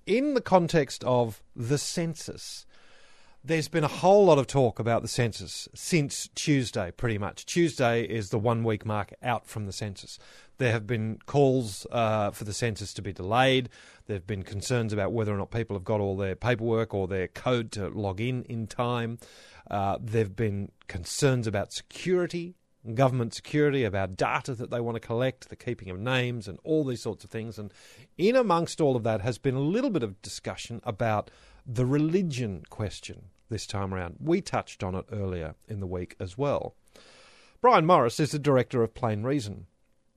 in the context of the census, there's been a whole lot of talk about the census since Tuesday, pretty much. Tuesday is the 1 week mark out from the census. There have been calls for the census to be delayed. There have been concerns about whether or not people have got all their paperwork or their code to log in time. There have been concerns about security, government security, about data that they want to collect, the keeping of names and all these sorts of things. And in amongst all of that has been a little bit of discussion about the religion question this time around. We touched on it earlier in the week as well. Brian Morris is the director of Plain Reason,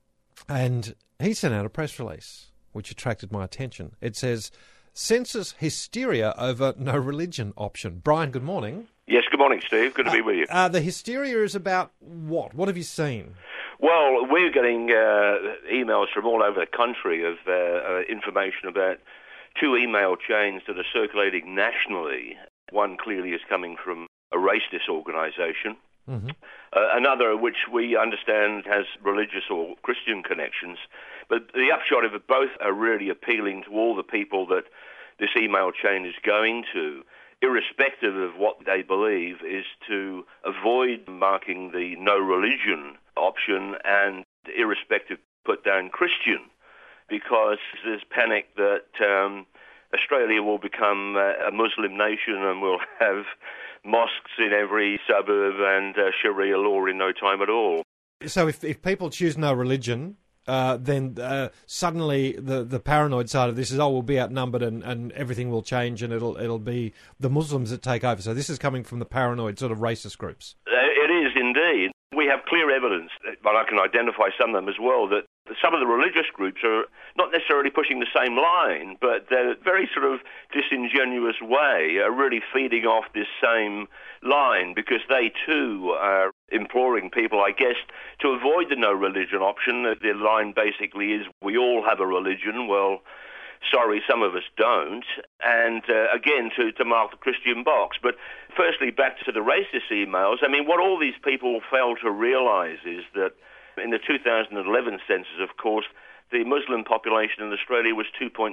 and he sent out a press release which attracted my attention. It says, census hysteria over no religion option. Brian, good morning. Yes, good morning, Steve. Good to be with you. The hysteria is about what? What have you seen? Well, we're getting emails from all over the country of information about two email chains that are circulating nationally. One clearly is coming from a racist organisation. Mm-hmm. Another, which we understand has religious or Christian connections. But the upshot of it, both are really appealing to all the people that this email chain is going to, irrespective of what they believe, is to avoid marking the no religion option and irrespective put down Christian, because there's panic that Australia will become a Muslim nation and we'll have mosques in every suburb and Sharia law in no time at all. So if people choose no religion, then suddenly the paranoid side of this is, we'll be outnumbered and everything will change and it'll be the Muslims that take over. So this is coming from the paranoid sort of racist groups. It is indeed. We have clear evidence, but I can identify some of them as well, that some of the religious groups are not necessarily pushing the same line, but they're very sort of disingenuous way are really feeding off this same line, because they too are imploring people, I guess, to avoid the no religion option. The line basically is, we all have a religion. Well, sorry, some of us don't. And again, to mark the Christian box. But firstly, back to the racist emails, I mean, what all these people fail to realise is that in the 2011 census, of course, the Muslim population in Australia was 2.2%.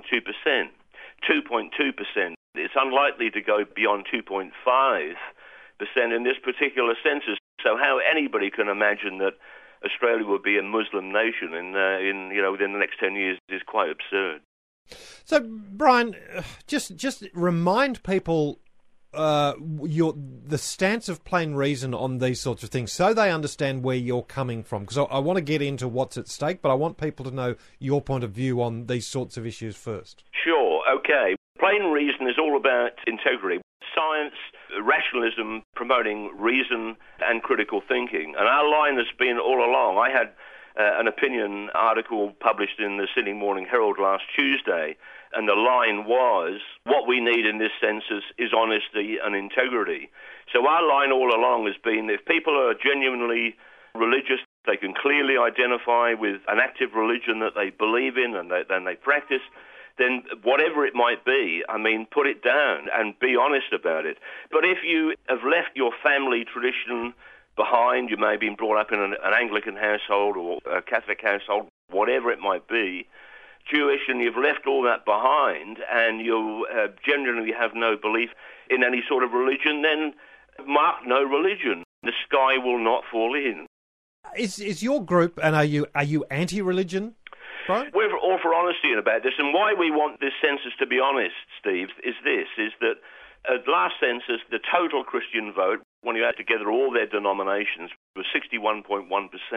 2.2%. It's unlikely to go beyond 2.5% in this particular census. So how anybody can imagine that Australia will be a Muslim nation within the next 10 years is quite absurd. So, Brian, just remind people the stance of Plain Reason on these sorts of things so they understand where you're coming from. Because I want to get into what's at stake, but I want people to know your point of view on these sorts of issues first. Sure, okay. Plain Reason is all about integrity, science, rationalism, promoting reason and critical thinking. And our line has been all along. I had an opinion article published in the Sydney Morning Herald last Tuesday, and the line was, what we need in this census is honesty and integrity. So our line all along has been, if people are genuinely religious, they can clearly identify with an active religion that they believe in and they practice, then whatever it might be, I mean, put it down and be honest about it. But if you have left your family tradition behind, you may have been brought up in an Anglican household or a Catholic household, whatever it might be, Jewish, and you've left all that behind and you genuinely have no belief in any sort of religion, then mark no religion. The sky will not fall in. Is your group, and are you anti-religion, Brian? We're all for honesty about this, and why we want this census to be honest, Steve, is that at last census, the total Christian vote, when you add together all their denominations, was 61.1%.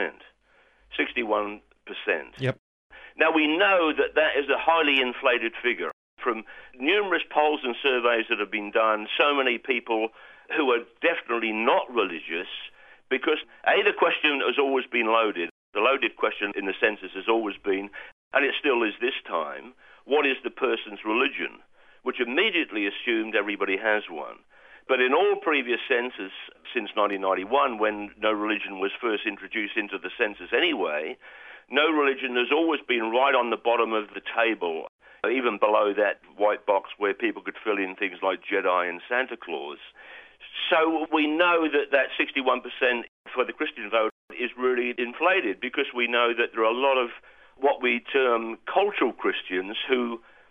61%. Yep. Now, we know that is a highly inflated figure. From numerous polls and surveys that have been done, so many people who are definitely not religious, because, A, the question has always been loaded. The loaded question in the census has always been, and it still is this time, what is the person's religion? Which immediately assumed everybody has one. But in all previous census since 1991, when no religion was first introduced into the census anyway, no religion has always been right on the bottom of the table, even below that white box where people could fill in things like Jedi and Santa Claus. So we know that 61% for the Christian vote is really inflated, because we know that there are a lot of what we term cultural Christians who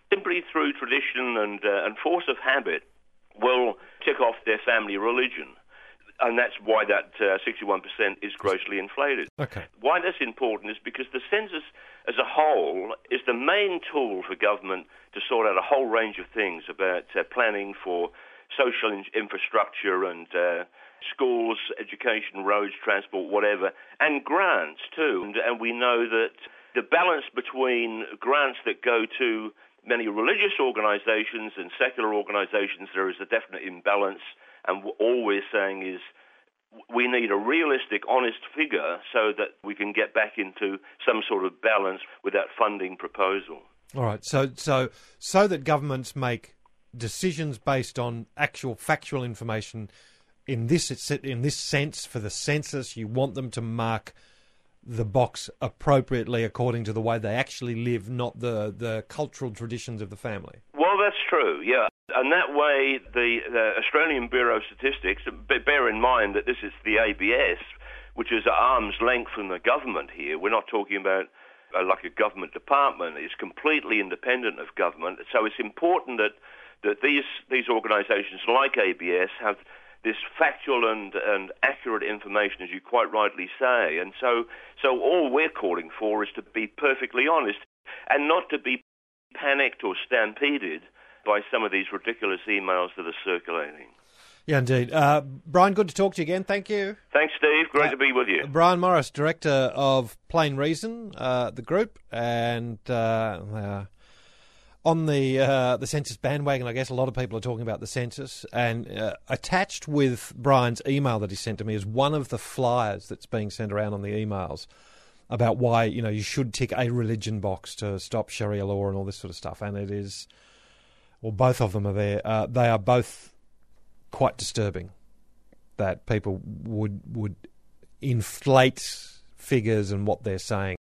simply through tradition and force of habit, will tick off their family religion. And that's why that 61% is grossly inflated. Okay. Why that's important is because the census as a whole is the main tool for government to sort out a whole range of things about planning for social infrastructure and schools, education, roads, transport, whatever, and grants too. And we know that the balance between grants that go to many religious organizations and secular organizations, there is a definite imbalance. And all we're saying is we need a realistic, honest figure so that we can get back into some sort of balance with that funding proposal. All right. So that governments make decisions based on actual factual information. In this sense, for the census, you want them to mark the box appropriately according to the way they actually live, not the cultural traditions of the family. Well, that's true, yeah. And that way, the Australian Bureau of Statistics, bear in mind that this is the ABS, which is at arm's length from the government here. We're not talking about like a government department. It's completely independent of government. So it's important that these organisations like ABS have this factual and accurate information, as you quite rightly say. And so all we're calling for is to be perfectly honest and not to be panicked or stampeded by some of these ridiculous emails that are circulating. Yeah, indeed. Brian, good to talk to you again. Thank you. Thanks, Steve. Great to be with you. Brian Morris, Director of Plain Reason, the group, and on the census bandwagon, I guess a lot of people are talking about the census, and attached with Brian's email that he sent to me is one of the flyers that's being sent around on the emails about why you should tick a religion box to stop Sharia law and all this sort of stuff, and it is, well, both of them are there. They are both quite disturbing that people would inflate figures and what they're saying.